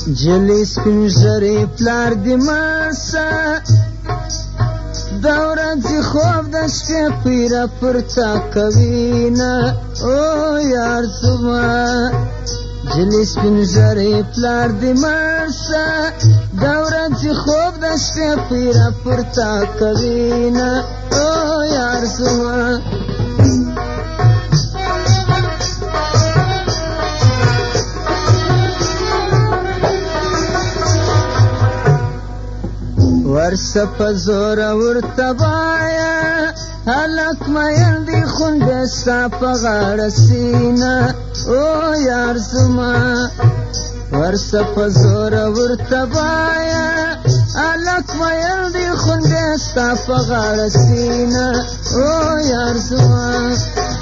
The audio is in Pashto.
جلې سپین ږیرې پلار دې مړ د ورځې خوب د شپې پیره پورته کوي نه او یار زما جلې سپین ږیرې پلار دې مړ د ورځې خوب د شپې پیره پورته کوي نه او یار زما ورسه په زوره ورته وایه هلک مین دې خونده ستا په غاړه سینه او یار زما ورسه په زوره ورته وایه هلک مین دې خونده ستا په غاړه سینه او یار زما